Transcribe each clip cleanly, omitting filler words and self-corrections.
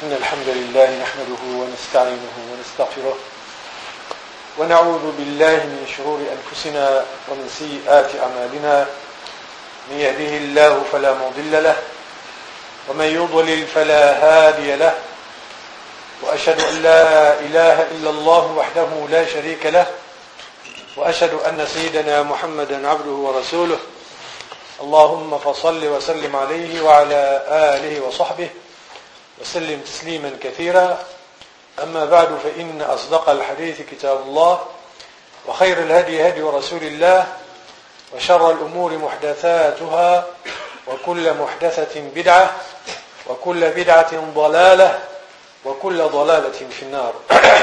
إن الحمد لله نحمده ونستعينه ونستغفره ونعوذ بالله من شرور أنفسنا ومن سيئات أعمالنا. من يهده الله فلا مضل له ومن يضلل فلا هادي له، وأشهد أن لا إله إلا الله وحده لا شريك له، وأشهد أن سيدنا محمدا عبده ورسوله. اللهم فصل وسلم عليه وعلى آله وصحبه وسلم تسليما كثيرا. أما بعد، فإن أصدق الحديث كتاب الله، وخير الهدي هدي رسول الله، وشر الأمور محدثاتها، وكل محدثة بدعة، وكل بدعة ضلالة، وكل ضلالة في النار.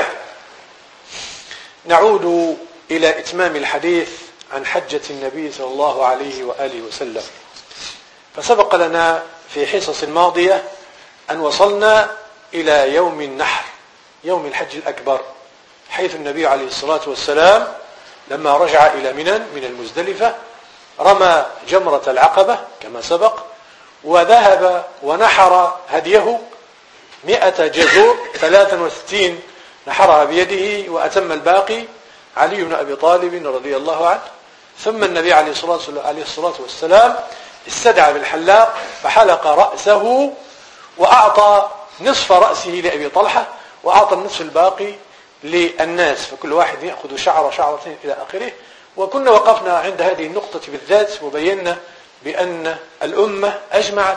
نعود إلى إتمام الحديث عن حجة النبي صلى الله عليه وآله وسلم. فسبق لنا في حصص الماضية أن وصلنا إلى يوم النحر، يوم الحج الأكبر، حيث النبي عليه الصلاة والسلام لما رجع إلى منى من المزدلفة رمى جمرة العقبة كما سبق، وذهب ونحر هديه 100 جزور، 63 نحرها بيده، وأتم الباقي علي بن أبي طالب رضي الله عنه. ثم النبي عليه الصلاة والسلام استدعى بالحلاق فحلق رأسه، وأعطى نصف رأسه لأبي طلحة، وأعطى النصف الباقي للناس، فكل واحد يأخذ شعرتين إلى آخره. وكنا وقفنا عند هذه النقطة بالذات، وبينا بأن الأمة أجمعت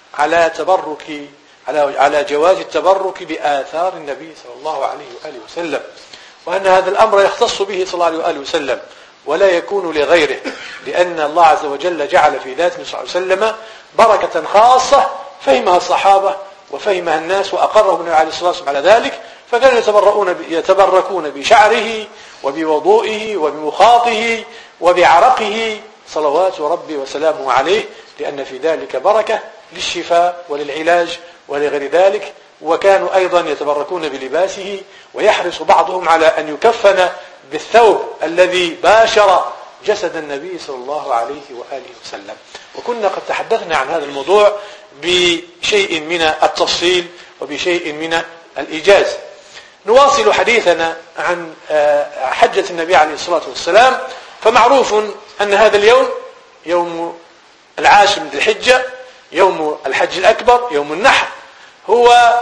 على جواز التبرك بآثار النبي صلى الله عليه وآله وسلم، وأن هذا الأمر يختص به صلى الله عليه وآله وسلم ولا يكون لغيره، لأن الله عز وجل جعل في ذاته صلى الله عليه وسلم بركة خاصة فهمها الصحابة وفهمها الناس، وأقرهم النبي عليه الصلاة والسلام على ذلك، فكانوا يتبركون بشعره وبوضوئه وبمخاطه وبعرقه صلوات ربي وسلامه عليه، لأن في ذلك بركة للشفاء وللعلاج ولغير ذلك. وكانوا أيضا يتبركون بلباسه، ويحرص بعضهم على أن يكفن بالثوب الذي باشر جسد النبي صلى الله عليه وآله وسلم. وكنا قد تحدثنا عن هذا الموضوع بشيء من التفصيل وبشيء من الإيجاز. نواصل حديثنا عن حجة النبي عليه الصلاة والسلام. فمعروف أن هذا اليوم يوم العاشر من الحجة، يوم الحج الأكبر، يوم النحر، هو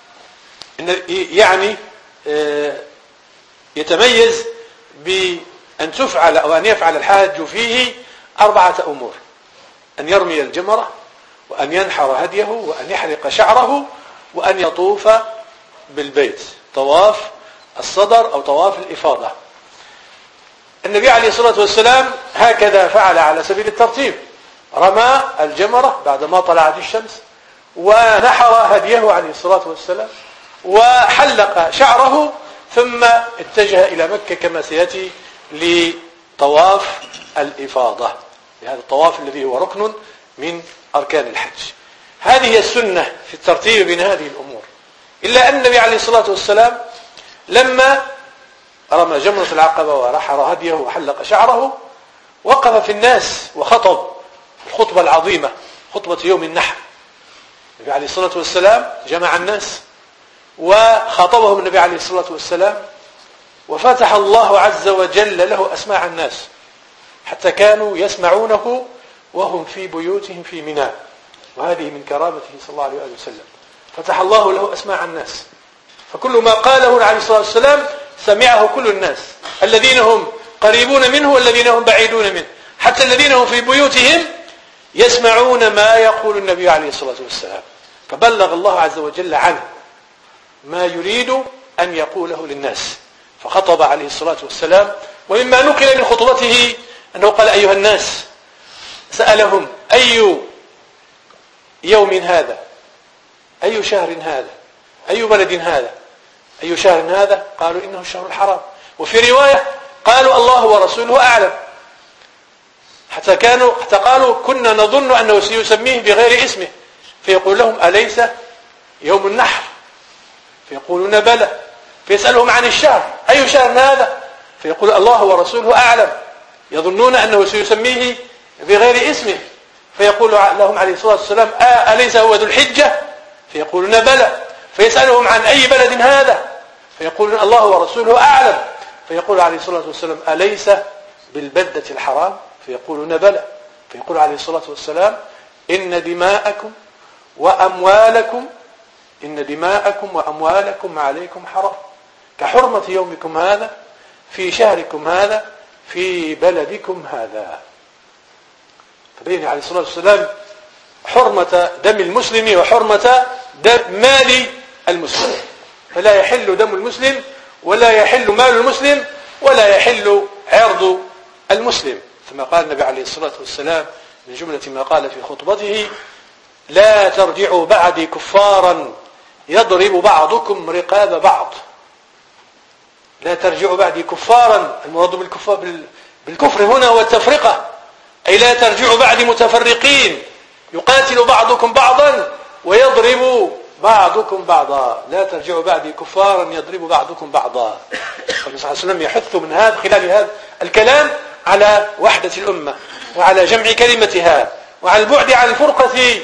يعني يتميز بأن تفعل أو أن يفعل الحاج فيه 4 أمور: أن يرمي الجمرة، وأن ينحر هديه، وأن يحلق شعره، وأن يطوف بالبيت طواف الصدر أو طواف الإفاضة. النبي عليه الصلاة والسلام هكذا فعل على سبيل الترتيب: رمى الجمرة بعدما طلعت الشمس، ونحر هديه عليه الصلاة والسلام، وحلق شعره، ثم اتجه إلى مكة كما سيأتي لطواف الإفاضة، لهذا الطواف الذي هو ركن من أركان الحج. هذه هي السنة في الترتيب بين هذه الأمور. إلا أن النبي عليه الصلاة والسلام لما رمى جمرة العقبة ونحر هديه وحلق شعره، وقف في الناس وخطب الخطبة العظيمة، خطبة يوم النحر. النبي عليه الصلاة والسلام جمع الناس وخاطبهم النبي عليه الصلاة والسلام، وفتح الله عز وجل له أسماع الناس حتى كانوا يسمعونه وهم في بيوتهم في منى، وهذه من كرامته صلى الله عليه وسلم. فتح الله له أسماع الناس، فكل ما قاله عليه الصلاة والسلام سمعه كل الناس، الذين هم قريبون منه والذين هم بعيدون منه، حتى الذين هم في بيوتهم يسمعون ما يقول النبي عليه الصلاة والسلام. فبلغ الله عز وجل عنه ما يريد أن يقوله للناس، فخطب عليه الصلاة والسلام. ومما نقل من خطبته أنه قال: أيها الناس، سألهم: أي يوم هذا؟ أي شهر هذا؟ أي بلد هذا؟ أي شهر هذا؟ قالوا: إنه الشهر الحرام. وفي رواية قالوا: الله ورسوله أعلم. حتى قالوا: كنا نظن أنه سيسميه بغير اسمه، فيقول لهم: أليس يوم النحر؟ فيقولون: بلى. فيسألهم عن الشهر: أي شهر هذا؟ فيقول: الله ورسوله أعلم. يظنون أنه سيسميه بغير اسمه، فيقول لهم عليه الصلاة والسلام: أليس هو ذو الحجة؟ فيقولون: بلى. فيسألهم عن أي بلد هذا، فيقولون الله ورسوله أعلم، فيقول عليه الصلاة والسلام أليس بالبلدة الحرام؟ فيقولون بلى، فيقول عليه الصلاة والسلام إن دماءكم وأموالكم عليكم حرام كحرمة يومكم هذا في شهركم هذا في بلدكم هذا. فبين عليه الصلاة والسلام حرمة دم المسلم وحرمة مال المسلم، فلا يحل دم المسلم ولا يحل مال المسلم ولا يحل عرض المسلم. ثم قال النبي عليه الصلاة والسلام من جملة ما قال في خطبته لا ترجعوا بعدي كفارا يضرب بعضكم رقاب بعض. لا ترجعوا بعدي كفارا، المراد بالكفر هنا هو التفرقة، أي لا ترجعوا بعدي متفرقين يقاتل بعضكم بعضا ويضرب بعضكم بعضا. لا ترجعوا بعدي كفارا يضرب بعضكم بعضا. النبي صلى الله عليه وسلم يحث من هذا خلال هذا الكلام على وحدة الأمة وعلى جمع كلمتها وعلى البعد عن الفرقة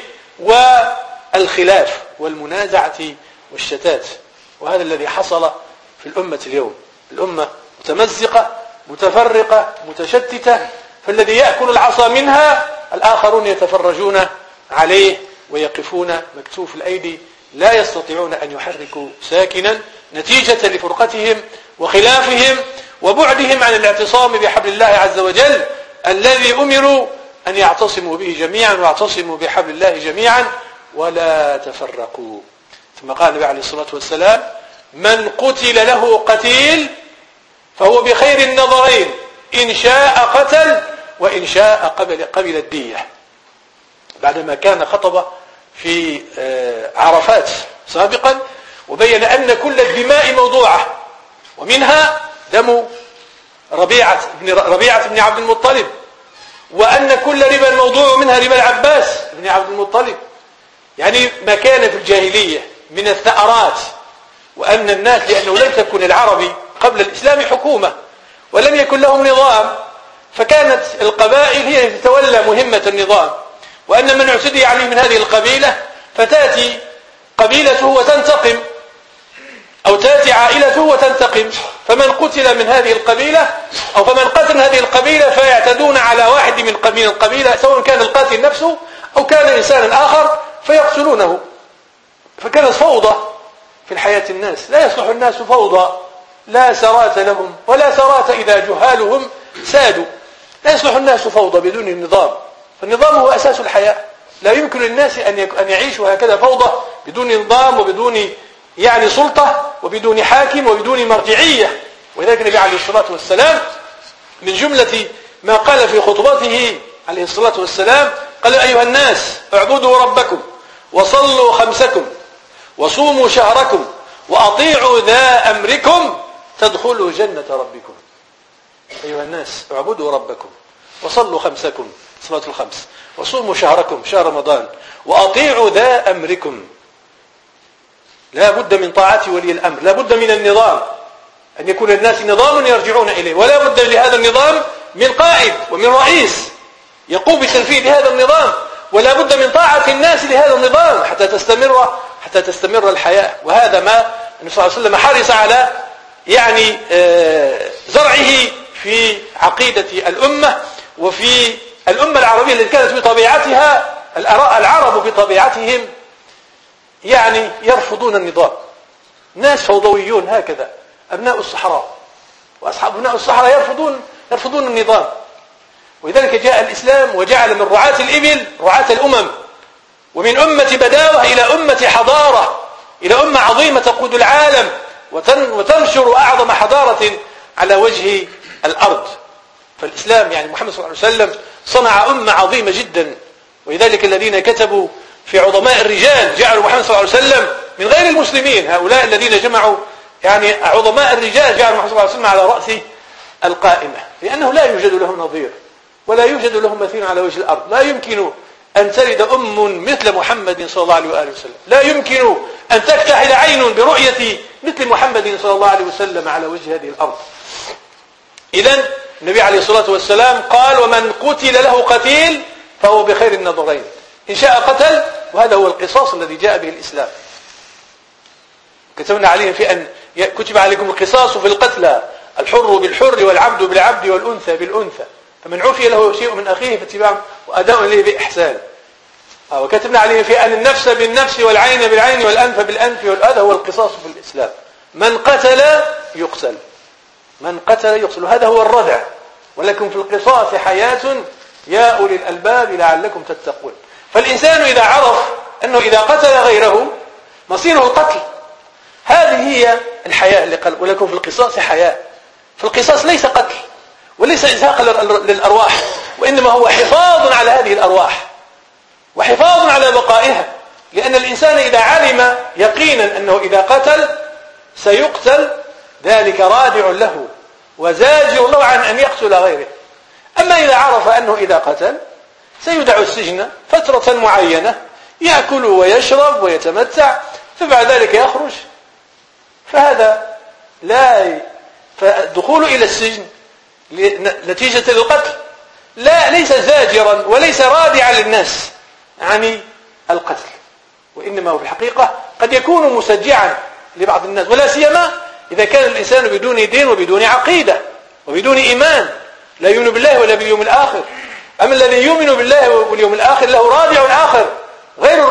والخلاف والمنازعة والشتات. وهذا الذي حصل في الأمة اليوم، الأمة متمزقة متفرقة متشتتة، فالذي يأكل العصا منها الآخرون يتفرجون عليه ويقفون مكتوف الأيدي لا يستطيعون أن يحركوا ساكنا نتيجة لفرقتهم وخلافهم وبعدهم عن الاعتصام بحبل الله عز وجل الذي أمروا أن يعتصموا به جميعا واعتصموا بحبل الله جميعا ولا تفرقوا. ثم قال النبي عليه الصلاة والسلام من قتل له قتيل فهو بخير النظرين إن شاء قتل وإن شاء قبل الدية. بعدما كان خطب في عرفات سابقا وبين أن كل الدماء موضوعة، ومنها دم ربيعة بن عبد المطلب، وأن كل ربا موضوع منها ربا العباس بن عبد المطلب، يعني ما كان في الجاهلية من الثأرات. وأن الناس لأنه لم تكن العرب قبل الإسلام حكومة ولم يكن لهم نظام، فكانت القبائل هي تتولى مهمة النظام، وأن من اعتدي عليه من هذه القبيلة فتأتي قبيلته وتنتقم أو تأتي عائلته وتنتقم، فمن قتل من هذه القبيلة أو فمن قتل هذه القبيلة فيعتدون على واحد من القبيلة سواء كان القاتل نفسه أو كان إنسانا آخر فيقتلونه. فكانت فوضى في الحياة الناس، لا يصلح الناس فوضى، لا سرات لهم ولا سرات إذا جهالهم سادوا. لا يصلح الناس فوضى بدون النظام، فالنظام هو أساس الحياة. لا يمكن للناس أن يعيشوا هكذا فوضى بدون نظام وبدون يعني سلطة وبدون حاكم وبدون مرجعية. ولذلك النبي عليه الصلاة والسلام من جملة ما قال في خطبته عليه الصلاة والسلام قال أيها الناس اعبدوا ربكم وصلوا خمسكم وصوموا شهركم وأطيعوا ذا أمركم تدخلوا جنة ربكم. أيها الناس اعبدوا ربكم وصلوا خمسكم صلاة الخمس وصوموا شهركم شهر رمضان وأطيعوا ذا أمركم. لا بد من طاعة ولي الأمر، لا بد من النظام، أن يكون الناس نظام يرجعون إليه، ولا بد لهذا النظام من قائد ومن رئيس يقوم بتنفيذ هذا النظام، ولا بد من طاعة الناس لهذا النظام حتى تستمر الحياة. وهذا ما النبي صلى الله عليه وسلم حرص على يعني زرعه في عقيدة الأمة وفي الأمة العربية التي كانت بطبيعتها العرب بطبيعتهم يعني يرفضون النظام، ناس فوضويون هكذا، أبناء الصحراء وأصحاب أبناء الصحراء يرفضون النظام. ولذلك جاء الإسلام وجعل من رعاة الإبل رعاة الأمم، ومن أمة بداوة إلى أمة حضارة، إلى أمة عظيمة تقود العالم وتنشر أعظم حضارة على وجه الأرض. فالإسلام يعني محمد صلى الله عليه وسلم صنع أمة عظيمة جدا. ولذلك الذين كتبوا في عظماء الرجال جعلوا محمد صلى الله عليه وسلم من غير المسلمين، هؤلاء الذين جمعوا يعني عظماء الرجال جعلوا محمد صلى الله عليه وسلم على رأس القائمة، لأنه لا يوجد له نظير ولا يوجد له مثيل على وجه الأرض. لا يمكن أن تلد أم مثل محمد صلى الله عليه وآله وسلم، لا يمكن أن تكتحل عين برؤية مثل محمد صلى الله عليه وسلم على وجه هذه الأرض. إذن النبي عليه الصلاة والسلام قال ومن قتل له قتيل فهو بخير النظرين إن شاء قتل، وهذا هو القصاص الذي جاء به الإسلام. كتبنا عليهم في أن كتب عليكم القصاص في القتلى، الحر بالحر والعبد بالعبد والأنثى بالأنثى، فمن عفي له شيء من أخيه فاتباع وأداء إليه بإحسان. وكتبنا عليهم في أن النفس بالنفس والعين بالعين والأنف بالأنف، هذا هو القصاص في الإسلام. من قتل يقتل، من قتل يقتل، هذا هو الردع. ولكم في القصاص حياة يا أولي الألباب لعلكم تتقون. فالإنسان إذا عرف أنه إذا قتل غيره مصيره القتل، هذه هي الحياة اللي قال ولكم في القصاص حياة. في القصاص ليس قتل وليس إزهاق للأرواح، وإنما هو حفاظ على هذه الأرواح وحفاظ على بقائها. لأن الإنسان إذا علم يقينا أنه إذا قتل سيقتل ذلك رادع له وزاجر له عن أن يقتل غيره. أما إذا عرف أنه إذا قتل سيدع السجن فترة معينة يأكل ويشرب ويتمتع، فبعد ذلك يخرج، فهذا لا فالدخول إلى السجن نتيجة للقتل ليس زاجرا وليس رادعا للناس عن القتل، وإنما هو في الحقيقة قد يكون مسجعا لبعض الناس، ولا سيما إذا كان الإنسان بدون دين وبدون عقيدة وبدون إيمان، لا يؤمن بالله ولا باليوم الآخر. أما الذي يؤمن بالله واليوم الآخر له رادع آخر غير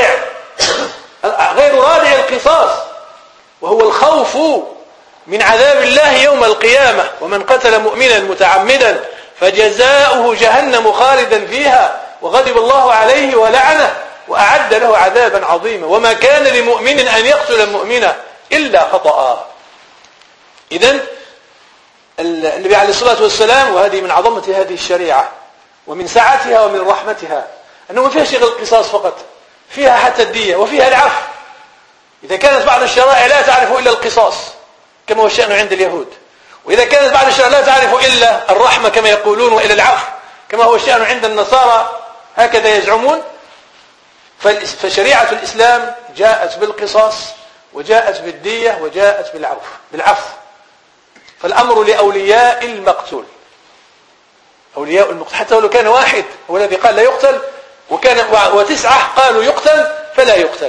رادع القصاص، وهو الخوف من عذاب الله يوم القيامة. ومن قتل مؤمنا متعمدا فجزاؤه جهنم خالدا فيها وغضب الله عليه ولعنه وأعد له عذابا عظيما وما كان لمؤمن أن يقتل مؤمنا إلا خطأ. إذن النبي عليه الصلاة والسلام، وهذه من عظمة هذه الشريعة ومن سعتها ومن رحمتها، أنه ما فيها شيء القصاص فقط، فيها حتى الدية وفيها العفو. إذا كانت بعض الشرائع لا تعرف إلا القصاص كما هو الشأن عند اليهود، وإذا كانت بعض الشرائع لا تعرف إلا الرحمة كما يقولون وإلا العفو كما هو الشأن عند النصارى هكذا يزعمون، فشريعة الإسلام جاءت بالقصاص وجاءت بالدية وجاءت بالعفو. فالأمر لأولياء المقتول، أولياء المقتول، حتى لو كان واحد هو الذي قال لا يقتل وتسعة قالوا يقتل فلا يقتل.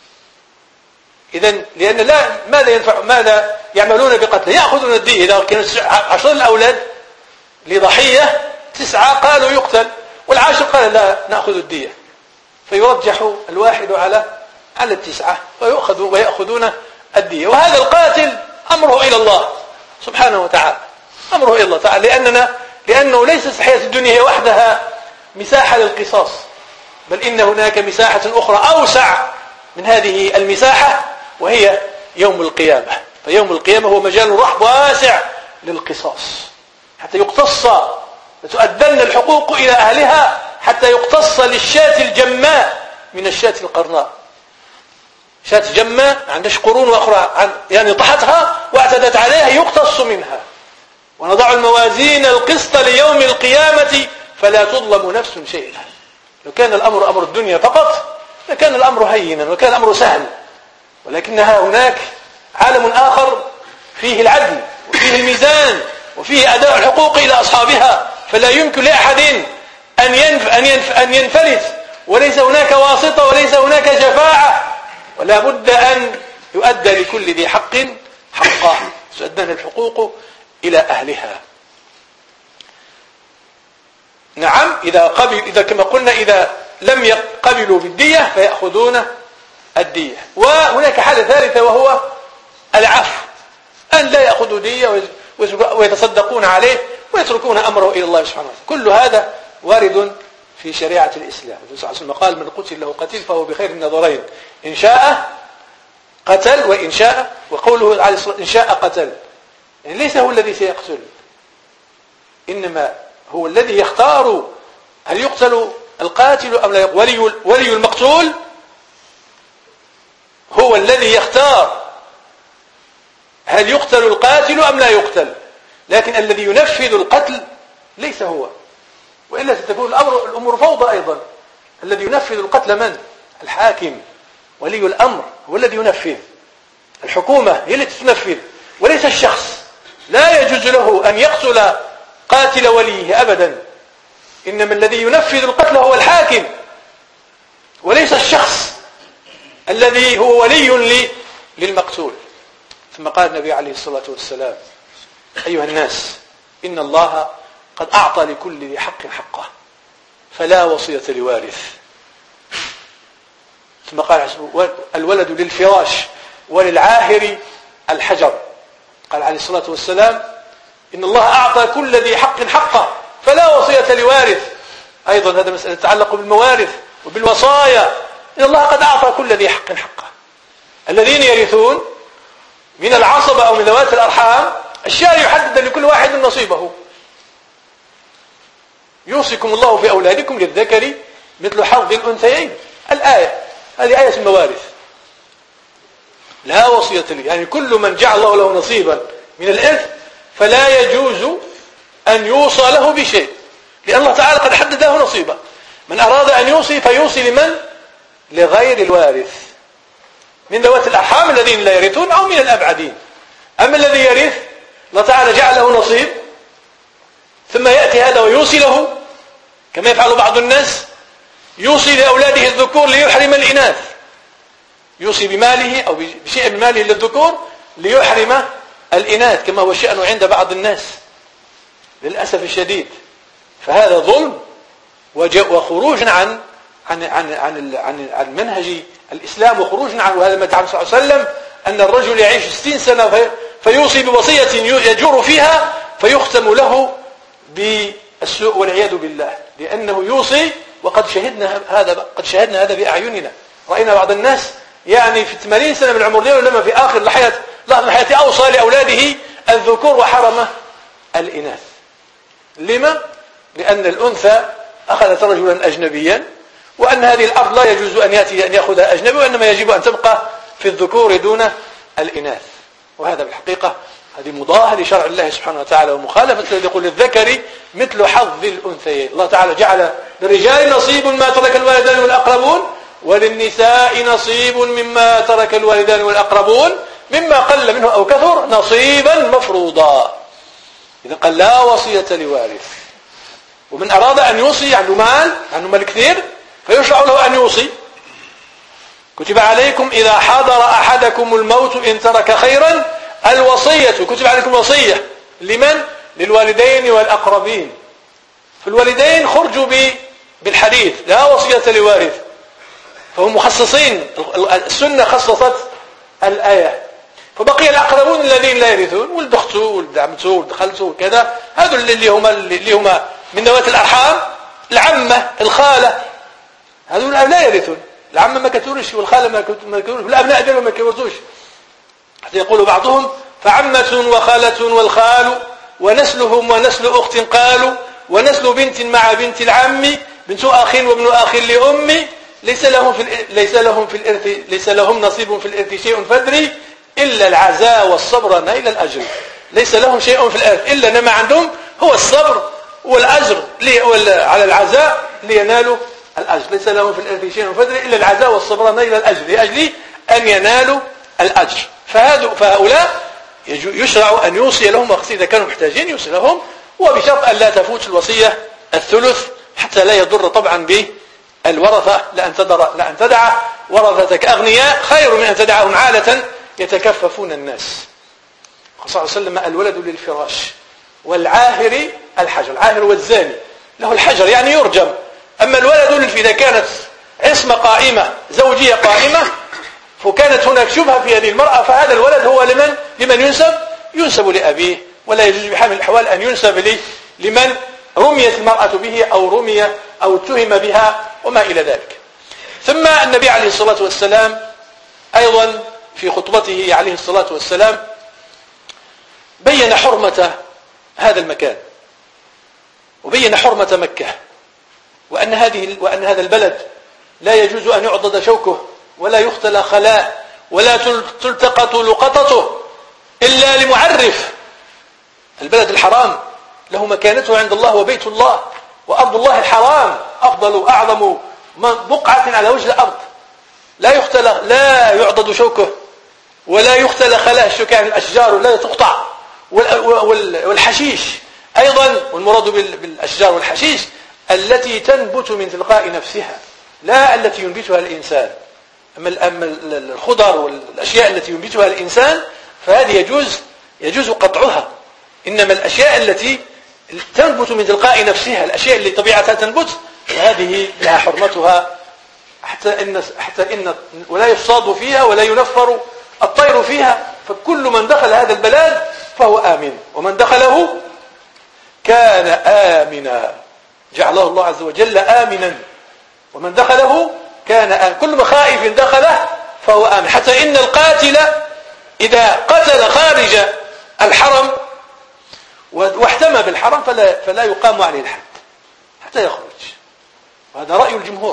إذن لأن ماذا يعملون بقتله؟ يأخذون الدية. إذا كانوا 10 الأولاد لضحية 9 قالوا يقتل والعاشر قال لا نأخذ الدية، فيرجح الواحد على 9 ويأخذون الدية. وهذا القاتل أمره إلى الله سبحانه وتعالى، أمره إلى الله تعالى، لأنه ليست حياة الدنيا هي وحدها مساحة للقصاص، بل إن هناك مساحة أخرى أوسع من هذه المساحة وهي يوم القيامة. فيوم القيامة هو مجال رحب واسع للقصاص حتى يقتص، لتؤدن الحقوق إلى أهلها حتى يقتص للشاة الجماء من الشاة القرناء. شاة جماء عندها قرون وأخرى يعني طحتها واعتدت عليها يقتص منها. ونضع الموازين القسط ليوم القيامة فلا تظلم نفس شيئا. لو كان الأمر أمر الدنيا فقط لكان الأمر هينا وكان الأمر سهل، ولكنها هناك عالم آخر فيه العدل وفيه الميزان وفيه أداء الحقوق إلى أصحابها، فلا يمكن لأحد أن ينفلت، وليس هناك واسطة وليس هناك شفاعة، ولا بد أن يؤدى لكل ذي حق حقه، تؤدن الحقوق إلى أهلها. نعم، إذا كما قلنا إذا لم يقبلوا بالدية فيأخذون الدية. وهناك حالة ثالثة وهو العفو، أن لا يأخذوا دية ويتصدقون عليه ويتركون أمره إلى الله سبحانه وتعالى. كل هذا وارد في شريعة الإسلام. الرسول صلى الله عليه وسلم قال من قتل له قتيل فهو بخير النظرين، إن شاء قتل وإن شاء، وقوله عليه الصلاة إن شاء قتل، يعني ليس هو الذي سيقتل، إنما هو الذي يختار هل يقتل القاتل أم لا. ولي المقتول هو الذي يختار هل يقتل القاتل أم لا يقتل، لكن الذي ينفذ القتل ليس هو، وإلا ستكون الأمر فوضى أيضا. الذي ينفذ القتل من؟ الحاكم، ولي الأمر هو الذي ينفذ، الحكومة هي التي تنفذ وليس الشخص. لا يجوز له أن يقتل قاتل وليه أبدا، إنما الذي ينفذ القتل هو الحاكم وليس الشخص الذي هو ولي للمقتول. ثم قال النبي عليه الصلاة والسلام: أيها الناس، إن الله قد أعطى لكل ذي حق حقه فلا وصية لوارث. ثم قال: الولد للفراش وللعاهر الحجر. قال عليه الصلاة والسلام: إن الله أعطى كل ذي حق حقه فلا وصية لوارث. أيضا هذا مسألة تتعلق بالموارث وبالوصايا. إن الله قد أعطى كل ذي حق حقه. الذين يرثون من العصبة أو من ذوات الأرحام الشارع يحدد لكل واحد نصيبه. يوصيكم الله في أولادكم للذكر مثل حظ الأنثيين. الآية هذه آية الموارث. لا وصية لي، يعني كل من جعل الله له نصيبا من الإرث فلا يجوز أن يوصى له بشيء، لأن الله تعالى قد حدد له نصيبا. من أراد أن يوصي فيوصي لمن؟ لغير الوارث، من ذوات الأرحام الذين لا يرثون أو من الأبعدين. أما الذي يرث الله تعالى جعل له نصيب، ثم يأتي هذا ويوصي له كما يفعل بعض الناس، يوصي لأولاده الذكور ليحرم الإناث، يوصي بماله أو بشيء من ماله للذكور ليحرم الإناث، كما هو الشأن عند بعض الناس للأسف الشديد. فهذا ظلم وخروج عن منهج الإسلام، وخروج عن، وهذا ما تعالى صلى الله عليه وسلم أن الرجل يعيش 60 سنة فيوصي بوصية يجور فيها فيختم له بالسوء والعياذ بالله، لأنه يوصي وقد شهدنا هذا بأعيننا. رأينا بعض الناس يعني في 80 سنة من العمر دينه لما في آخر لحظة من حياته أوصى لأولاده الذكور وحرم الإناث. لما؟ لأن الأنثى أخذت رجلا أجنبيا، وأن هذه الأرض لا يجوز أن يأتي أن يأخذها أجنبي، وإنما يجب أن تبقى في الذكور دون الإناث. وهذا بالحقيقة هذه مضاهة لشرع الله سبحانه وتعالى، ومخالفة الذي يقول للذكر مثل حظ الأنثيين. الله تعالى جعل للرجال نصيب ما ترك الوالدان والأقربون، وللنساء نصيب مما ترك الوالدان والأقربون مما قل منه أو كثر نصيبا مفروضا. إذا قال لا وصية لوارث. ومن أراد أن يوصي عنده مال كثير فيشرع له أن يوصي: كتب عليكم إذا حضر أحدكم الموت إن ترك خيرا الوصية. كتب عليكم الوصية لمن؟ للوالدين والأقربين. فالوالدين خرجوا بالحديث لا وصية لوارث، فهم مخصصين، السنة خصصت الآية. فبقي الأقربون الذين لا يرثون، ولد أخته ولد عمته ولد خالته وكذا، هذول اللي هما من ذوات الأرحام، العمة الخالة، هذول لا يرثون. العمة ما كتورش والخالة ما كتورش، والأبناء ديالهم ما كيورثوش. حتى يقول بعضهم: فعمة وخالة والخال ونسلهم ونسل أخت قالوا، ونسل بنت مع بنت العم، بنت أخ وابن أخ لأم، ليس لهم نصيب في الإرث شيء فادري إلا العزاء والصبر نيل الأجر. ليس لهم شيء في الإرث إلا أن ما عندهم هو الصبر والأجر على العزاء لينالوا الأجر. ليس لهم في الإرث شيء فادري إلا العزاء والصبر نيل الأجر، لأجل أن ينالوا الأجر. فهؤلاء يشرع أن يوصي لهم، وقت إذا كانوا محتاجين يوصي لهم، وبشرط أن لا تفوت الوصية الثلث حتى لا يضر طبعا بالورثة. لأن تدع ورثتك أغنياء خير من أن تدعهم عالة يتكففون الناس. صلى الله عليه وسلم: الولد للفراش والعاهر الحجر. العاهر والزاني له الحجر يعني يرجم. أما الولد إذا كانت عصمة قائمة زوجية قائمة فكانت هناك شبهة في هذه المرأة، فهذا الولد هو لمن ينسب لأبيه، ولا يجوز بحال من الأحوال أن ينسب لمن رميت المرأة به أو اتهم بها وما إلى ذلك. ثم النبي عليه الصلاة والسلام أيضا في خطبته عليه الصلاة والسلام بين حرمة هذا المكان، وبين حرمة مكة، وأن هذا البلد لا يجوز أن يعضد شوكه ولا يختل خلاء ولا تلتقط لقطته إلا لمعرف. البلد الحرام له مكانته عند الله، وبيت الله وأرض الله الحرام أفضل أعظم بقعة على وجه الأرض، لا يعضد شوكه ولا يختل خلاء. الشوك يعني الأشجار لا تقطع، والحشيش أيضا، والمراد بالأشجار والحشيش التي تنبت من تلقاء نفسها، لا التي ينبتها الإنسان. أما الخضر والأشياء التي ينبتها الإنسان فهذه يجوز قطعها. إنما الأشياء التي تنبت من تلقاء نفسها، الأشياء اللي طبيعتها تنبت، فهذه لها حرمتها حتى إن ولا يصاد فيها ولا ينفر الطير فيها. فكل من دخل هذا البلاد فهو آمن، ومن دخله كان آمنا، جعله الله عز وجل آمنا، ومن دخله كان آمن. كل مخائف دخله فهو آمن، حتى إن القاتل إذا قتل خارج الحرم واحتمى بالحرم فلا يقام عليه الحد حتى يخرج. وهذا رأي الجمهور.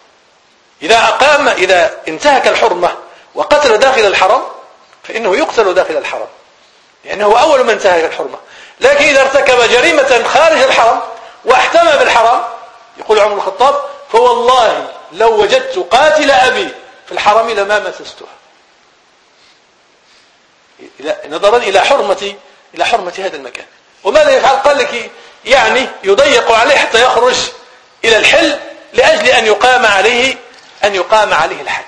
إذا انتهك الحرمة وقتل داخل الحرم فإنه يقتل داخل الحرم، لأنه هو أول من انتهك الحرمة. لكن إذا ارتكب جريمة خارج الحرم واحتمى بالحرم، يقول عمر الخطاب: فوالله لو وجدت قاتل أبي في الحرم لما مسستها، نظرا إلى حرمة هذا المكان. وماذا يفعل؟ قال لك يعني يضيق عليه حتى يخرج إلى الحل لأجل أن يقام عليه الحد.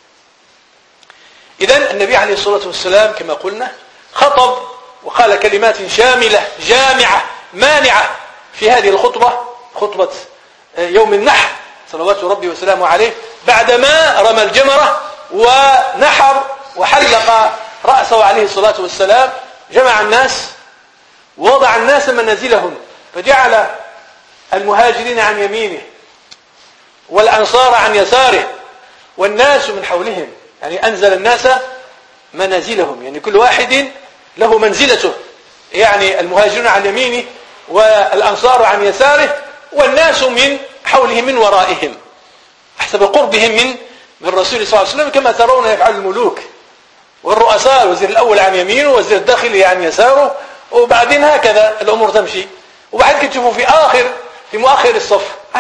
إذن النبي عليه الصلاة والسلام كما قلنا خطب وقال كلمات شاملة جامعة مانعة في هذه خطبة يوم النحر صلوات ربي وسلامه عليه، بعدما رمى الجمرة ونحر وحلق رأسه عليه الصلاة والسلام. جمع الناس ووضع الناس منازلهم، فجعل المهاجرين عن يمينه والأنصار عن يساره والناس من حولهم، يعني أنزل الناس منازلهم، يعني كل واحد له منزلته، يعني المهاجرون عن يمينه والأنصار عن يساره والناس من حولهم من ورائهم حسب قربهم من الرسول صلى الله عليه وسلم، كما ترون يفعل الملوك والرؤساء، الوزير الأول عن يمينه والوزير الداخلي عن يساره، وبعدين هكذا الأمور تمشي. وبعد تشوفوا في مؤخر الصف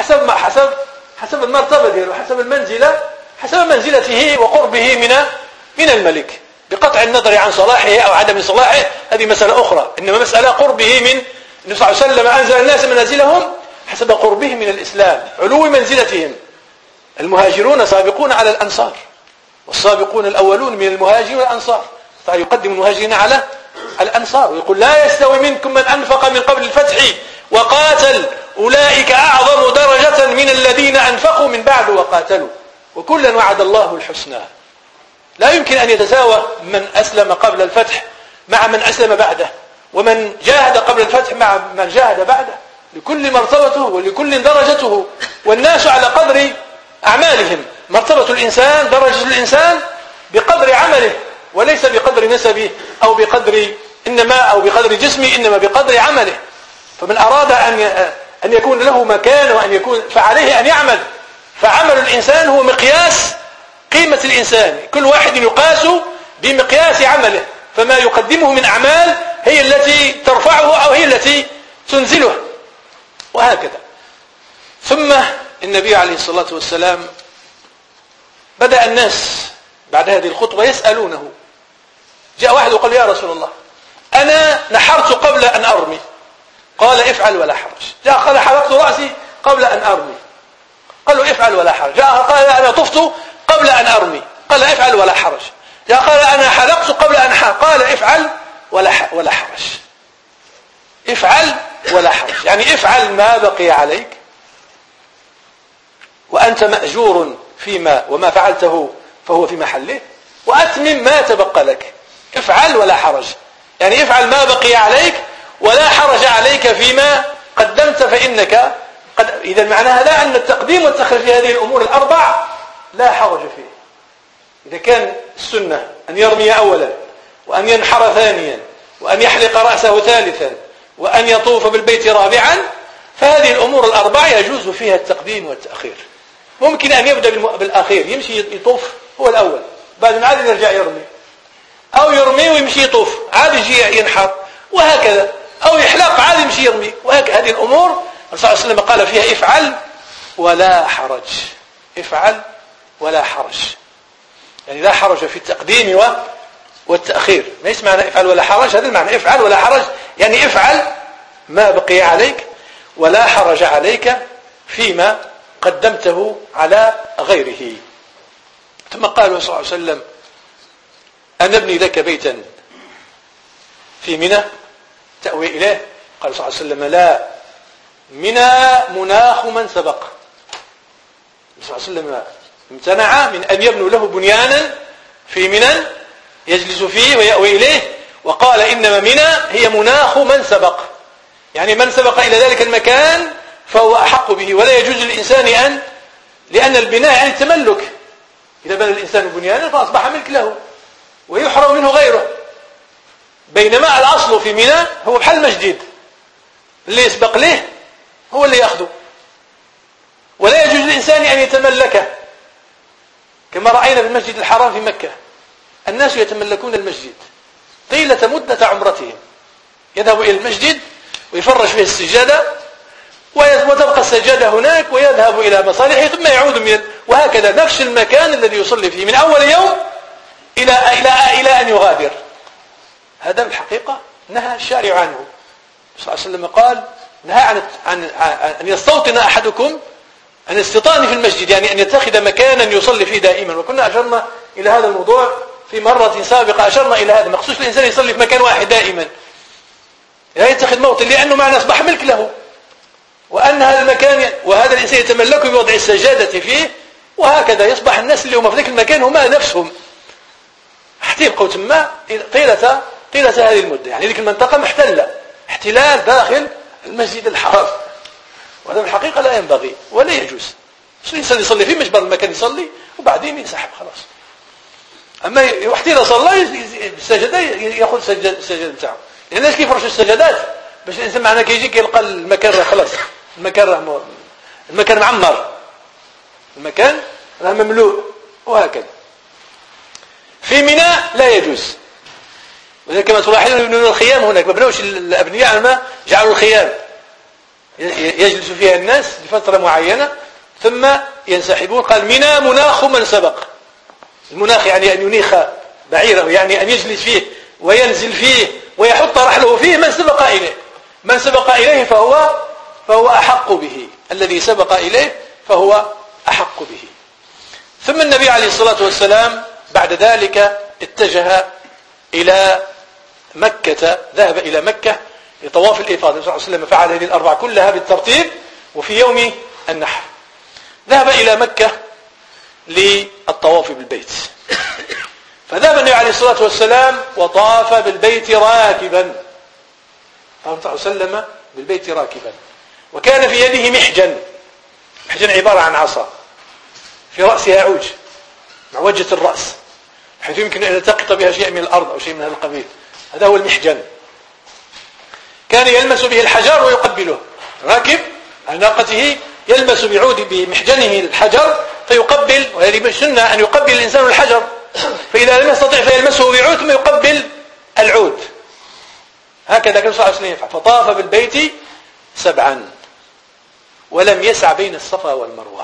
حسب المرتبة دياله، حسب المنزلة، حسب منزلته وقربه من الملك، بقطع النظر عن صلاحه أو عدم صلاحه، هذه مسألة أخرى. إنما مسألة قربه من النبي صلى الله عليه وسلم، أنزل الناس منازلهم حسب قربهم من الإسلام، علو منزلتهم. المهاجرون سابقون على الأنصار، والسابقون الأولون من المهاجرين والأنصار، فيقدم المهاجرين على الأنصار، ويقول: لا يستوي منكم من أنفق من قبل الفتح وقاتل أولئك أعظم درجة من الذين أنفقوا من بعد وقاتلوا وكلا وعد الله الحسنى. لا يمكن أن يتساوى من أسلم قبل الفتح مع من أسلم بعده، ومن جاهد قبل الفتح مع من جاهد بعده، لكل مرتبته ولكل درجته، والناس على قدر أعمالهم. مرتبة الإنسان، درجة الإنسان بقدر عمله، وليس بقدر نسبه أو بقدر جسمه، إنما بقدر عمله. فمن أراد أن يكون له مكان وأن يكون فعليه أن يعمل، فعمل الإنسان هو مقياس قيمة الإنسان، كل واحد يقاس بمقياس عمله، فما يقدمه من أعمال هي التي ترفعه أو هي التي تنزله، وهكذا. ثم النبي عليه الصلاة والسلام بدأ الناس بعد هذه الخطبة يسألونه. جاء واحد وقال: يا رسول الله، أنا نحرت قبل أن أرمي. قال: افعل ولا حرج. جاء قال: حلقت رأسي قبل أن أرمي. قال له: افعل ولا حرج. جاء قال: أنا طفت قبل أن أرمي. قال: افعل ولا حرج. جاء قال: أنا حلقت قبل أن أحلق. قال: افعل ولا حرج. افعل ولا حرج، يعني افعل ما بقي عليك وأنت مأجور فيما وما فعلته فهو في محله، وأتمم ما تبقى لك. افعل ولا حرج، يعني افعل ما بقي عليك ولا حرج عليك فيما قدمت، فإنك إذا معناها لا أن التقديم والتأخير في هذه الأمور الأربع لا حرج فيه. إذا كان السنة أن يرمي أولا، وأن ينحر ثانيا، وأن يحلق رأسه ثالثا، وأن يطوف بالبيت رابعا، فهذه الأمور الأربع يجوز فيها التقديم والتأخير. ممكن أن يبدأ بالأخير، يمشي يطوف هو الأول، بعد ما عاد يرجع يرمي، أو يرمي ويمشي يطوف عاد يجي ينحر، وهكذا، أو يحلق عاد يمشي يرمي، وهكذا. هذه الأمور الرسول صلى الله عليه وسلم قال فيها: افعل ولا حرج. افعل ولا حرج، يعني لا حرج في التقديم والتأخير. ليس معنى افعل ولا حرج، هذا المعنى. افعل ولا حرج يعني افعل ما بقي عليك ولا حرج عليك فيما قدمته على غيره. ثم قال صلى الله عليه وسلم أنا ابني لك بيتا في منى تأوي إليه. قال صلى الله عليه وسلم لا، منى مناخ من سبق. صلى الله عليه وسلم امتنع من أن يبنوا له بنيانا في منى يجلس فيه ويأوي إليه، وقال إنما منى هي مناخ من سبق، يعني من سبق إلى ذلك المكان فهو أحق به، ولا يجوز للإنسان لأن البناء يعني التملك، إذا بنى الإنسان بنيانا فأصبح ملك له ويحرم منه غيره، بينما الأصل في منى هو بحال المسجد، اللي يسبق له هو اللي يأخذه، ولا يجوز للإنسان أن يتملكه، كما رأينا في المسجد الحرام في مكة الناس يتملكون المسجد طيلة مدة عمرتهم، يذهب إلى المسجد ويفرش فيه السجادة وتبقى السجادة هناك ويذهب إلى مصالحه ثم يعود وهكذا نفس المكان الذي يصلي فيه من أول يوم إلى أن يغادر. هذا بالحقيقة نهى الشارع عنه. صلى الله عليه وسلم قال نهى عن أن يستوطن أحدكم أن يستيطان في المسجد، يعني أن يتخذ مكانا يصلي فيه دائما، وكنا أشرنا إلى هذا الموضوع في مرة سابقة، أشرنا إلى هذا مخصوص الإنسان يصلي في مكان واحد دائما، لا يتخذ موطن، لأنه معنى أصبح ملك له، وأن هذا المكان وهذا الإنسان يتملك بوضع السجادة فيه، وهكذا يصبح الناس اللي هم في ذلك المكان هم نفسهم حتى يبقوا تما طيلة هذه المدة، يعني ذيك المنطقة محتلة احتلال داخل المسجد الحرام، وهذا بالحقيقة لا ينبغي ولا يجوز. الإنسان يصلي فيه مش بعض المكان يصلي وبعدين ينسحب خلاص. أما واحد إذا صلى بالسجدة يأخذ السجدة بتاعه، لأن الناس كيف يفرشوا السجدات باش الإنسان معنا كيجي كيلقى المكان خلاص، المكان معمر، المكان راه مملوء، وهكذا. في منى لا يجوز، وذلك كما تلاحظون يبنون الخيام هناك، ما بنوش الأبنية على ما جعلوا الخيام يجلس فيها الناس لفترة معينة ثم ينسحبون. قال منى مناخ من سبق، المناخ يعني أن ينيخ بعيره، يعني أن يجلس فيه وينزل فيه ويحط رحله فيه من سبق إليه، من سبق إليه فهو أحق به، الذي سبق إليه فهو أحق به. ثم النبي عليه الصلاة والسلام بعد ذلك اتجه إلى مكة، ذهب إلى مكة لطواف الإفاضة. صلى الله عليه وسلم فعل هذه الأربع كلها بالترتيب، وفي يوم النحر ذهب إلى مكة للطواف بالبيت، فذهب النبي عليه الصلاة والسلام وطاف بالبيت راكبا، صلى الله عليه وسلم بالبيت راكبا، وكان في يده محجن عبارة عن عصا في رأسها عوج معوجة الرأس، حيث يمكن أن يلتقط بها شيء من الأرض أو شيء من هذا القبيل، هذا هو المحجن. كان يلمس به الحجر ويقبله، راكب على ناقته يلمس بمحجنه الحجر فيقبل، وهذه سنة أن يقبل الإنسان الحجر، فإذا لم يستطع فيلمسه بعود ثم يقبل العود، هكذا كان صلى الله عليه وسلم يفعل. فطاف بالبيت 7 ولم يسع بين الصفا والمروة،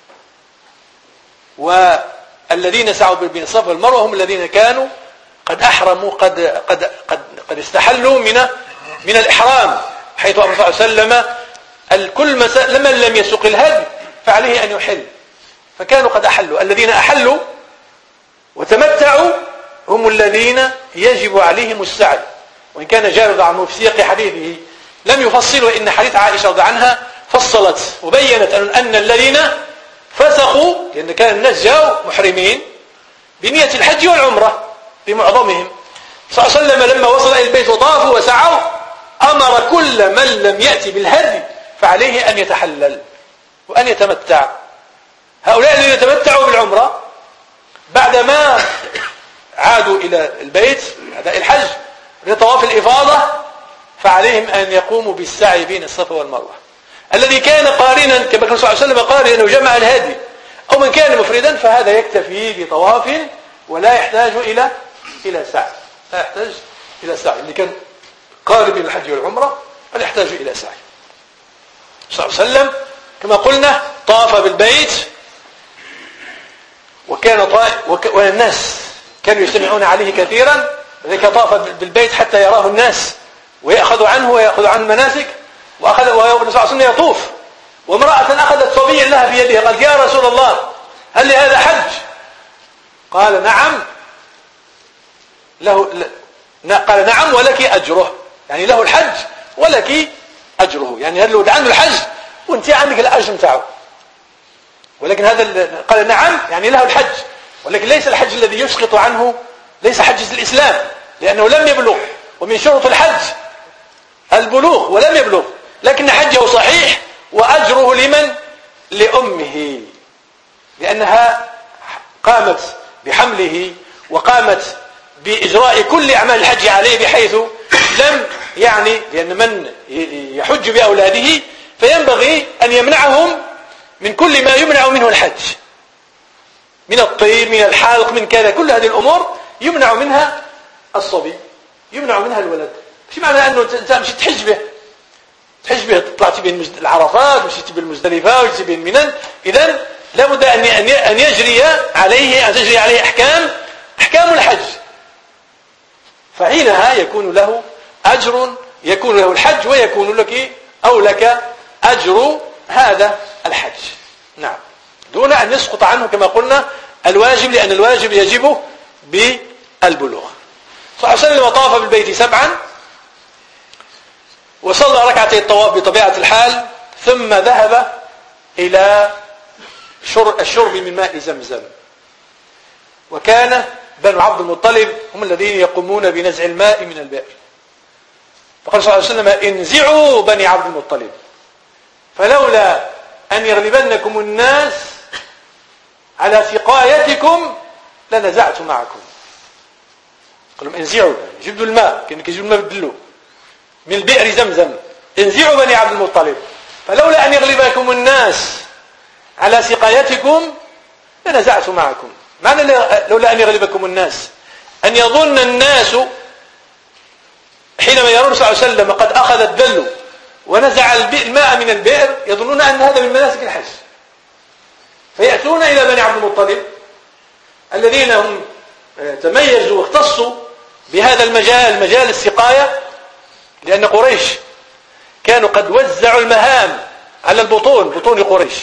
والذين سعوا بين الصفا والمروة هم الذين كانوا قد أحرموا قد استحلوا من الإحرام، حيث أمر صلى الله عليه وسلم الكل من لم يسق الهدي فعليه أن يحل، فكانوا قد أحلوا. الذين أحلوا وتمتعوا هم الذين يجب عليهم السعي، وإن كان جابر عنه في سياق حديثه لم يفصل، وإن حديث عائشة رضي عنها فصلت وبينت أن الذين فسخوا، لأن كان الناس جاءوا محرمين بنية الحج والعمرة بمعظمهم، صلى الله عليه وسلم لما وصل إلى البيت وطافوا وسعوا أمر كل من لم يأتي بالهدي فعليه أن يتحلل وأن يتمتع. هؤلاء الذين يتمتعوا بالعمرة بعدما عادوا إلى البيت أداء الحج لطواف الإفاضة فعليهم أن يقوموا بالسعي بين الصفا والمروة. الذي كان قارنا كما كان صلى الله عليه وسلم قارنا وجمع الهدي، أو من كان مفردا فهذا يكتفي بطواف ولا يحتاج إلى سعي، لا يحتاج إلى سعي. اللي كان قارن بين الحج والعمرة فلا يحتاج إلى سعي. صلى الله عليه وسلم كما قلنا طاف بالبيت، والناس كانوا يجتمعون عليه كثيرا، لذلك طاف بالبيت حتى يراه الناس ويأخذ عنه ويأخذ عن المناسك، وأخذ النبي صلى الله عليه وسلم يطوف، وامرأة أخذت صبيا لها في يدها قالت يا رسول الله هل لهذا حج؟ قال نعم قال نعم ولك أجره، يعني له الحج ولك أجره، يعني هذا لو عنده الحج وانت عندك الأجر متاعه. ولكن هذا قال نعم يعني له الحج، ولكن ليس الحج الذي يسقط عنه، ليس حج الإسلام، لأنه لم يبلغ، ومن شروط الحج البلوغ ولم يبلغ، لكن حجه صحيح وأجره لمن؟ لأمه، لأنها قامت بحمله وقامت بإجراء كل أعمال الحج عليه، بحيث لم يعني، لأن من يحج بأولاده فينبغي أن يمنعهم من كل ما يمنع منه الحج، من الطيب، من الحلق، من كذا، كل هذه الأمور يمنع منها الصبي، يمنع منها الولد. مش معنى أنه أنت مش تحج به طلعت به العرفات ومشيت بالمزدلفة ومشيت به المنن، إذن لابد أن يجري عليه أحكام الحج، فحينها يكون له أجر، يكون له الحج ويكون لك أو لك أجر هذا الحج. نعم، دون أن يسقط عنه كما قلنا الواجب، لأن الواجب يجب بالبلوغ. صلى الله عليه وسلم طاف بالبيت 7 وصلى ركعتي الطواف بطبيعة الحال، ثم ذهب إلى الشرب من ماء زمزم. وكان بنو عبد المطلب هم الذين يقومون بنزع الماء من البئر، فقال صلى الله عليه وسلم انزعوا بني عبد المطلب فلولا أن يغلبنكم الناس على سقايتكم لنزعت معكم. قال لهم انزعوا، جبدوا الماء، كانوا يجيبوا الماء بالدلو من البئر زمزم، انزعوا بني عبد المطلب فلولا أن يغلبكم الناس على سقايتكم لنزعت معكم. معنى لولا أن يغلبكم الناس أن يظن الناس حينما يرون صلى الله عليه وسلم قد أخذ الدلو ونزع الماء من البئر يظنون أن هذا من مناسك الحج، فيأتون إلى بني عبد المطلب الذين هم تميزوا واختصوا بهذا مجال السقاية، لأن قريش كانوا قد وزعوا المهام على بطون قريش،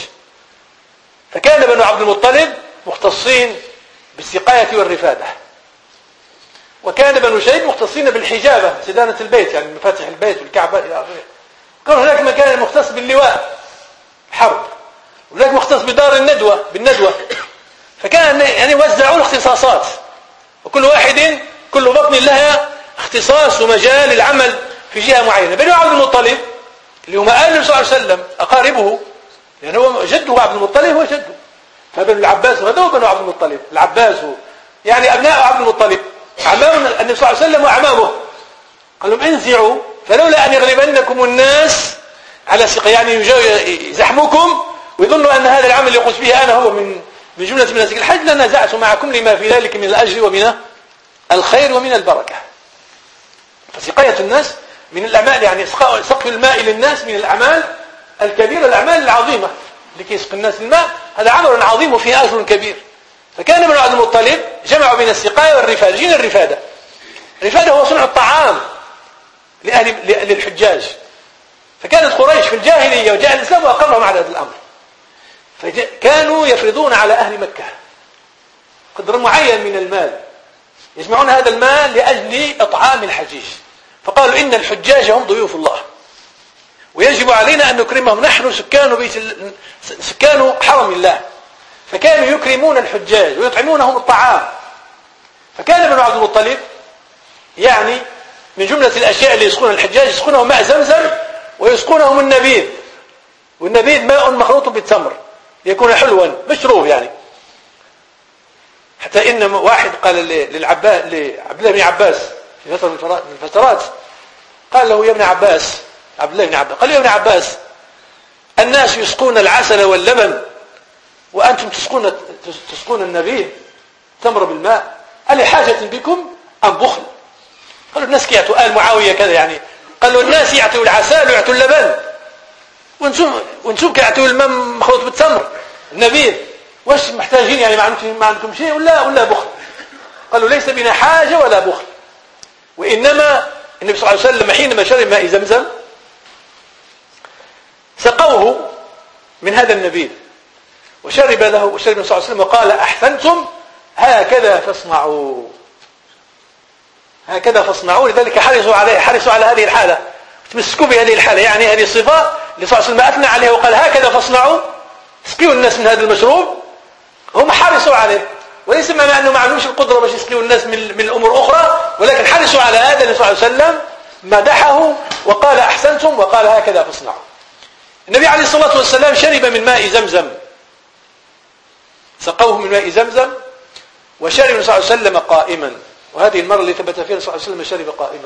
فكان بنو عبد المطلب مختصين بالسقاية والرفادة، وكان بنو شيب مختصين بالحجابة، سدانة البيت، يعني مفاتيح البيت والكعبة إلى آخره. كان هناك مكان مختص باللواء حرب، وهناك مختص بدار بالندوة، فكان يعني وزعوا الاختصاصات، وكل كل بطن لها اختصاص ومجال العمل في جهة معينة. بنو عبد المطلب اللي هم آل النبي صلى الله عليه وسلم أقاربه، لأنه هو جده عبد المطلب هو جده، فبنو العباس غدوا بنو عبد المطلب، العباس يعني أبناء عبد المطلب أعمام النبي صلى الله عليه وسلم وأعمامه. قال لهم انزعوا فلولا أن يغلبنكم الناس على سقاية، يعني يزحموكم ويظنوا أن هذا العمل يقوم به أنا هو من جملة مناسك الحج لنزعت معكم لما في ذلك من الأجر ومن الخير ومن البركة. فسقاية الناس من الأعمال، يعني سقي الماء للناس من الأعمال الكبيرة، الأعمال العظيمة، لكي يسقي الناس الماء هذا عمل عظيم وفيه أجر كبير. فكان بنو عبد المطلب جمعوا بين السقاية والرفادة. جينا الرفادة هو صنع الطعام للحجاج، فكانت قريش في الجاهلية وجاء الإسلام وأقرهم على هذا الأمر، فكانوا يفرضون على أهل مكة قدر معين من المال، يجمعون هذا المال لأجل إطعام الحجيج، فقالوا إن الحجاج هم ضيوف الله ويجب علينا أن نكرمهم، نحن سكان حرم الله، فكانوا يكرمون الحجاج ويطعمونهم الطعام. فكان بنو عبد المطلب يعني من جملة الأشياء اللي يسقون الحجاج يسقونهم ماء زمزم ويسقونهم النبيذ، والنبيذ ماء مخلوط بالتمر يكون حلوا مشروب يعني. حتى إن واحد قال لعبد الله بن عباس في فترة من الفترات، قال له يا ابن عباس، عبد الله بن عباس قال له يا ابن عباس الناس يسقون العسل واللبن وأنتم تسقون النبيذ تمر بالماء، ألي حاجة بكم أم بخل؟ قالوا الناس كيعطوا آل معاوية كذا يعني، قالوا الناس يعطوا العسل ويعطوا اللبن وانتم كيعطوا الماء مخلوط بالتمر النبيذ، واش محتاجين يعني ما عندكم شيء ولا بخل؟ قالوا ليس بنا حاجة ولا بخل، وإنما النبي صلى الله عليه وسلم حينما شرب ماء زمزم سقوه من هذا النبيذ وشرب له صلى الله عليه وسلم وقال أحسنتم هكذا فاصنعوا، هكذا فاصنعوا. لذلك حرصوا على هذه الحالة، تمسكوا بهذه الحالة، يعني هذه الصفة اللي صلى الله عليه وسلم أثنى عليها وقال هكذا فاصنعوا، اسقيوا الناس من هذا المشروب، هم حرصوا عليه، وليس معنى أنه ما عندهمش القدرة باش يسقيوا الناس من الأمور أخرى، ولكن حرصوا على هذا. النبي صلى الله عليه وسلم مدحه وقال أحسنتم، وقال هكذا فاصنعوا. النبي عليه الصلاة والسلام شرب من ماء زمزم، سقوه من ماء زمزم، وشرب النبي صلى الله عليه وسلم قائما، وهذه المرة اللي ثبت فيها صلى الله عليه وسلم شرب قائما.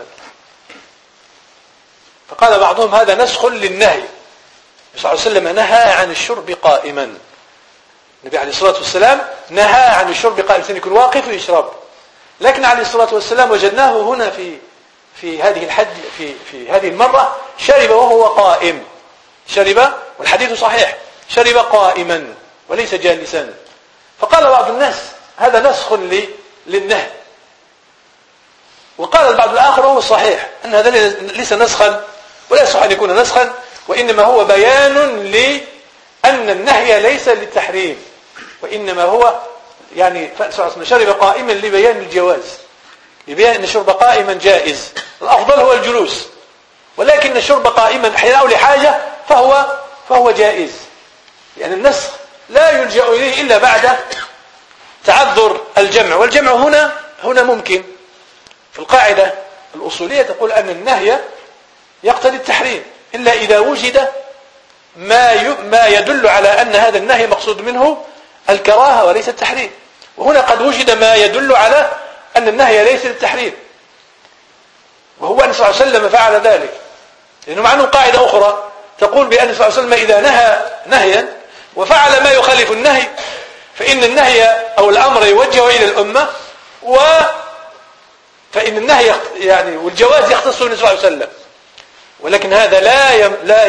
فقال بعضهم هذا نسخ للنهي، صلى الله عليه وسلم نهى عن الشرب قائما. النبي عليه الصلاة والسلام نهى عن الشرب قائما، يكون واقف ويشرب، لكن عليه الصلاة والسلام وجدناه هنا في هذه المرة شرب وهو قائم، شرب، والحديث صحيح، شرب قائما وليس جالسا. فقال بعض الناس هذا نسخ للنهي، وقال البعض الآخر هو الصحيح أن هذا ليس نسخا، ولا يصح أن يكون نسخا، وإنما هو بيان لأن النهي ليس للتحريم، وإنما هو يعني شرب قائما لبيان الجواز، لبيان أن الشرب قائما جائز، الأفضل هو الجلوس، ولكن الشرب قائما أحيانا أو لحاجة فهو جائز، لأن النسخ لا يلجأ إليه إلا بعد تعذر الجمع، والجمع هنا ممكن. في القاعدة الأصولية تقول أن النهي يقتضي التحريم إلا إذا وجد ما يدل على أن هذا النهي مقصود منه الكراهة وليس التحريم، وهنا قد وجد ما يدل على أن النهي ليس للتحريم، وهو أن صلى الله عليه وسلم فعل ذلك، لأنه مع أنه قاعدة أخرى تقول بأن صلى الله عليه وسلم إذا نهى نهيا وفعل ما يخالف النهي فإن النهي أو الأمر يوجه إلى الأمة، فإن النهي يعني والجواز يختص النبي صلى الله عليه وسلم، ولكن هذا لا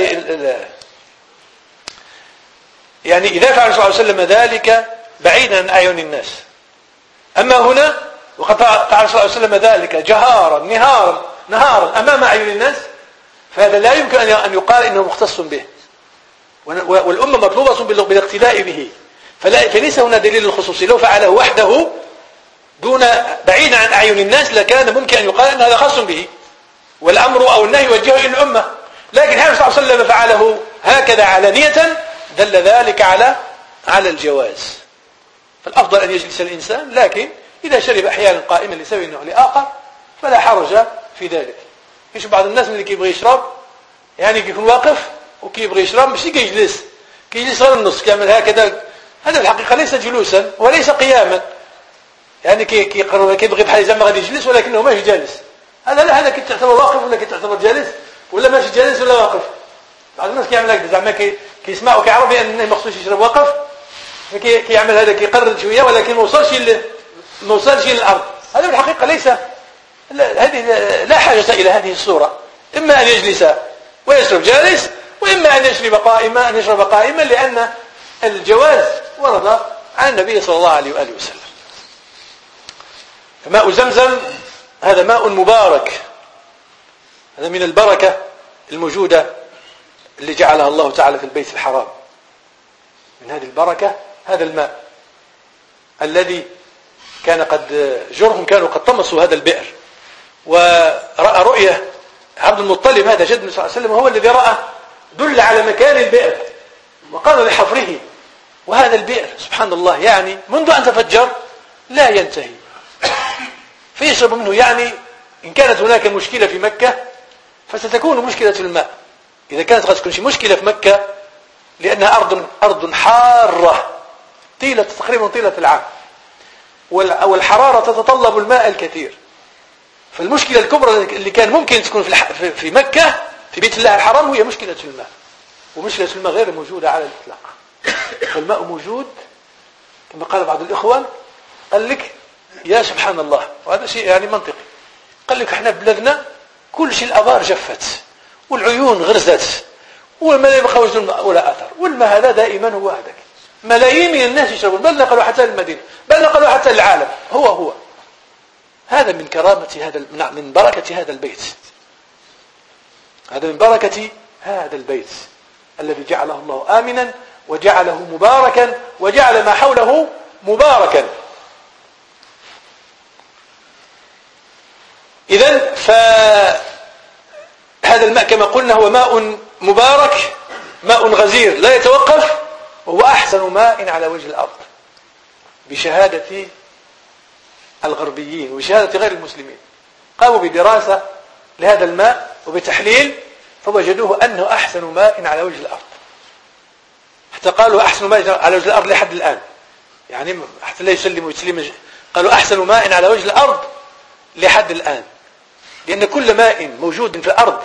يعني إذا فعل صلى الله عليه وسلم ذلك بعيدا عن أعين الناس. أما هنا وقد فعل صلى الله عليه وسلم ذلك جهارا نهارا أمام أعين الناس، فهذا لا يمكن أن يقال إنه مختص به، والأمة مطلوبة بالاقتداء به، فليس هنا دليل الخصوصي. لو فعله وحده بعيدا عن أعين الناس لكان ممكن أن يقال أن هذا خاص به، والأمر أو النهي يوجهه إلى الأمة، لكن حين صلى الله عليه وسلم فعله هكذا علانية دل ذلك على الجواز. فالأفضل أن يجلس الإنسان، لكن إذا شرب أحيانا قائما لسبب أو لآخر فلا حرج في ذلك. فيش بعض الناس من اللي كيبغي يشرب يعني كيكون واقف وكيبغي يشرب مش كيجلس غير النص كامل هكذا، هذا الحقيقة ليس جلوسا وليس قياما، يعني كيبغي بحال زعما غادي يجلس ولكنه ماشي جالس، هذا كي تعتبر واقف ولا كي تعتبر جالس ولا ماشي جالس ولا واقف. بعض الناس كيعمل هكذا زعما كيسمع وكيعرف بأنه مخصوص يشرب واقف، كيعمل هذا كيقرر شوية ولكن ما وصلش للأرض. هذا الحقيقة ليس، هذه لا حاجة إلى هذه الصورة، إما أن يجلس ويشرب جالس، وإما أن يشرب قائما لأن الجواز ورد عن النبي صلى الله عليه وآله وسلم. فماء زمزم هذا ماء مبارك، هذا من البركة الموجودة اللي جعلها الله تعالى في البيت الحرام. من هذه البركة هذا الماء الذي كان كانوا قد طمسوا هذا البئر، ورأى رؤية عبد المطلب هذا جد النبي صلى الله عليه وسلم هو الذي رأى دل على مكان البئر وقام بحفره، وهذا البئر سبحان الله يعني منذ أن تفجر لا ينتهي فيشرب منه. يعني إن كانت هناك مشكلة في مكة فستكون مشكلة الماء، إذا كانت قد تكون شي مشكلة في مكة لأنها أرض حارة تقريبا طيلة العام، والحرارة تتطلب الماء الكثير، فالمشكلة الكبرى اللي كان ممكن تكون في مكة في بيت الله الحرام هي مشكلة الماء، ومشكلة الماء غير موجودة على الإطلاق. فالماء موجود كما قال بعض الإخوان، قال لك يا سبحان الله، وهذا شيء يعني منطقي، قال لك احنا بلادنا كل شيء الآبار جفت والعيون غرزت وما لا يبقى ولا أثر، والماء هذا دائما هو هذاك، ملايين من الناس يشربون، بل نقلوا حتى المدينة، بل نقلوا حتى العالم، هو هذا من كرامة من بركة هذا البيت، هذا من بركة هذا البيت الذي جعله الله آمنا وجعله مباركا وجعل ما حوله مباركا. إذن فهذا الماء كما قلنا هو ماء مبارك، ماء غزير لا يتوقف، وهو أحسن ماء على وجه الأرض بشهادة الغربيين وبشهادة غير المسلمين. قاموا بدراسة لهذا الماء وبتحليل فوجدوه أنه أحسن ماء على وجه الأرض، حتى قالوا أحسن ماء على وجه الأرض لحد الآن، يعني حتى لا يسلموا يسلم، قالوا أحسن ماء على وجه الأرض لحد الآن، لأن كل ماء موجود في الأرض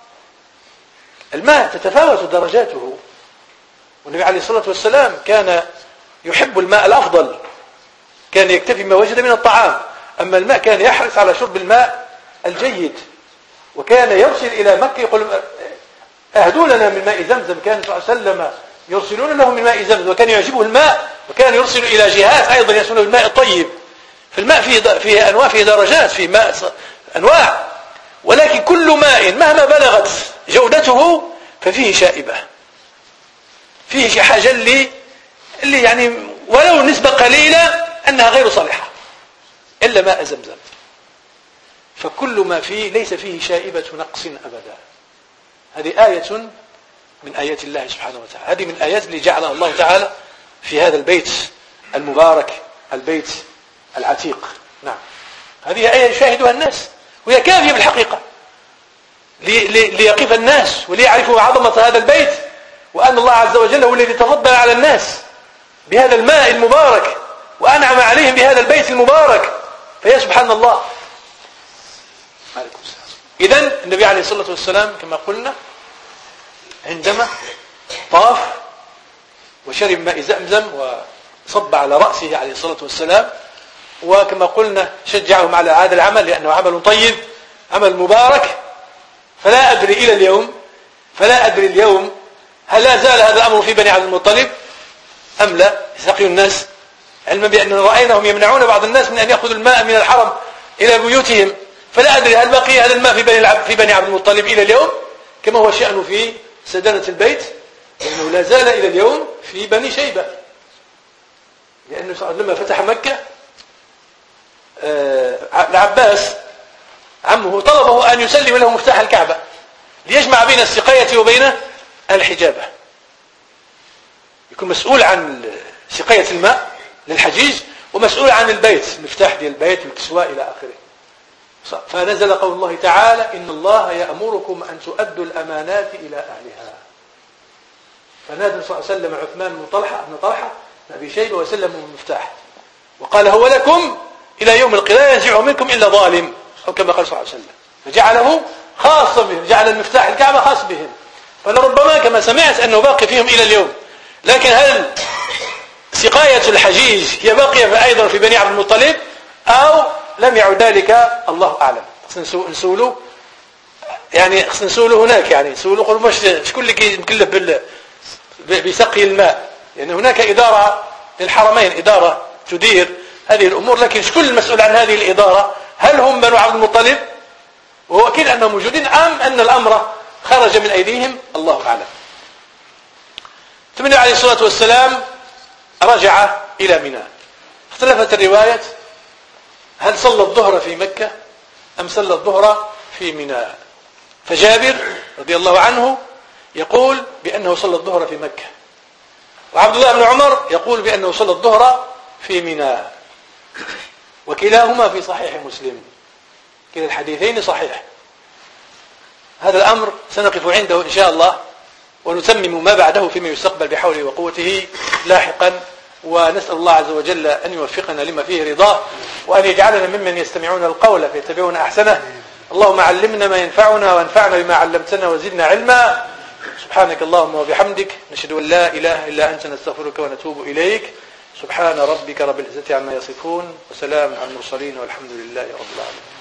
الماء تتفاوت درجاته، والنبي عليه الصلاة والسلام كان يحب الماء الأفضل، كان يكتفي ما وجد من الطعام، أما الماء كان يحرص على شرب الماء الجيد، وكان يرسل إلى مكة يقول أهدوا لنا من ماء زمزم، كان صلى الله عليه وسلم يرسلون له من ماء زمزم، وكان يعجبه الماء، وكان يرسل إلى جهات أيضا يسمونه الماء الطيب. فالماء فيه أنواع، فيه درجات، فيه ماء أنواع، ولكن كل ماء مهما بلغت جودته ففيه شائبة، فيه حاجة اللي يعني ولو نسبة قليلة أنها غير صالحة، إلا ماء زمزم، فكل ما فيه ليس فيه شائبة نقص أبدا. هذه آية من آيات الله سبحانه وتعالى، هذه من آيات اللي جعلها الله تعالى في هذا البيت المبارك، البيت العتيق. نعم، هذه آية يشاهدها الناس، وهي كافية بالحقيقة ليقف الناس وليعرفوا عظمة هذا البيت، وأن الله عز وجل هو الذي تفضل على الناس بهذا الماء المبارك وأنعم عليهم بهذا البيت المبارك، فيا سبحان الله. إذن النبي عليه الصلاة والسلام كما قلنا عندما طاف وشرب ماء زمزم وصب على رأسه عليه الصلاة والسلام، وكما قلنا شجعهم على هذا العمل لأنه عمل طيب، عمل مبارك. فلا أدري إلى اليوم هل لا زال هذا الأمر في بني عبد المطلب أم لا، يسقي الناس، علما بأننا رأيناهم يمنعون بعض الناس من أن يأخذوا الماء من الحرم إلى بيوتهم. فلا أدري هل بقي هذا الماء في بني عبد المطلب إلى اليوم كما هو شأنه في سدنة البيت، لأنه لا زال إلى اليوم في بني شيبة، لأنه لما فتح مكة العباس عمه طلبه أن يسلم له مفتاح الكعبة ليجمع بين السقاية وبين الحجابة، يكون مسؤول عن سقاية الماء للحجيج ومسؤول عن البيت، مفتاح ديال البيت والكسواء إلى آخره. فنزل قول الله تعالى إن الله يأمركم أن تؤدوا الأمانات إلى أهلها، فنادى صلى الله عليه وسلم عثمان بن طلحة بن أبي شيبة وسلمه المفتاح وقال هو لكم إلى يوم القيامة لا ينزعه منكم إلا ظالم، أو كما قال صلى الله عليه وسلم، فجعله خاصا بهم، جعل المفتاح الكعبة خاص بهم. فلربما كما سمعت أنه باقي فيهم إلى اليوم، لكن هل سقاية الحجيج هي باقية أيضا في بني عبد المطلب أو لم يعد ذلك؟ الله أعلم. نسولوا يعني نسولوا هناك، يعني نسولوا قولوا مش شكون اللي مكلف بسقي الماء، لأن يعني هناك إدارة للحرمين، إدارة تدير هذه الأمور، لكن شكون المسؤول عن هذه الإدارة؟ هل هم بنو عبد المطلب وهو أكيد أنهم موجودين أم أن الأمر خرج من أيديهم؟ الله أعلم. ثم النبي عليه الصلاة والسلام رجع إلى منى، اختلفت الرواية هل صلى الظهر في مكة أم صلى الظهر في منى. فجابر رضي الله عنه يقول بأنه صلى الظهر في مكة، وعبد الله بن عمر يقول بأنه صلى الظهر في منى، وكلاهما في صحيح مسلم، كلا الحديثين صحيح. هذا الأمر سنقف عنده إن شاء الله ونتمم ما بعده فيما يستقبل بحوله وقوته لاحقا، ونسأل الله عز وجل أن يوفقنا لما فيه رضاه، وأن يجعلنا ممن يستمعون القول فيتبعون أحسنه. اللهم علمنا ما ينفعنا وانفعنا بما علمتنا وزدنا علما. سبحانك اللهم وبحمدك، نشهد أن لا إله إلا أنت، نستغفرك ونتوب إليك. سبحان ربك رب العزة عما يصفون، وسلام على المرسلين، والحمد لله رب العالمين.